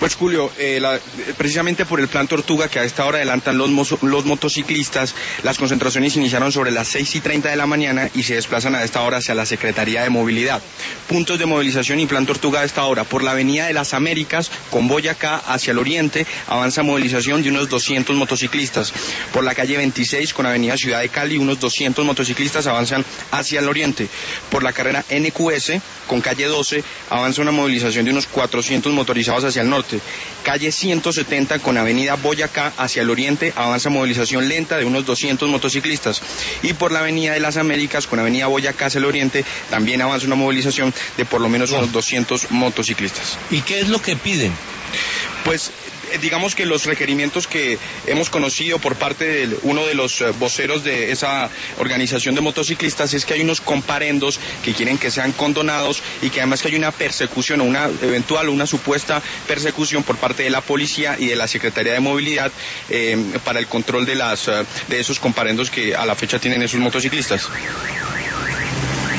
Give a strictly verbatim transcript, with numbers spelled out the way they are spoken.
Pues Julio, eh, la, precisamente por el plan Tortuga que a esta hora adelantan los, mo los motociclistas, las concentraciones iniciaron sobre las seis y treinta de la mañana y se desplazan a esta hora hacia la Secretaría de Movilidad. Puntos de movilización y plan Tortuga a esta hora: por la Avenida de las Américas, con Boyacá hacia el oriente, avanza movilización de unos doscientos motociclistas. Por la calle veintiséis, con Avenida Ciudad de Cali, unos doscientos motociclistas avanzan hacia el oriente. Por la carrera N Q S, con calle doce, avanza una movilización de unos cuatrocientos motorizados hacia el norte. Calle ciento setenta con Avenida Boyacá hacia el oriente, avanza movilización lenta de unos doscientos motociclistas. Y por la Avenida de las Américas con Avenida Boyacá hacia el oriente, también avanza una movilización de por lo menos unos doscientos motociclistas. ¿Y qué es lo que piden? Pues digamos que los requerimientos que hemos conocido por parte de uno de los voceros de esa organización de motociclistas es que hay unos comparendos que quieren que sean condonados y que además que hay una persecución o una eventual o una supuesta persecución por parte de la policía y de la Secretaría de Movilidad eh, para el control de las de esos comparendos que a la fecha tienen esos motociclistas.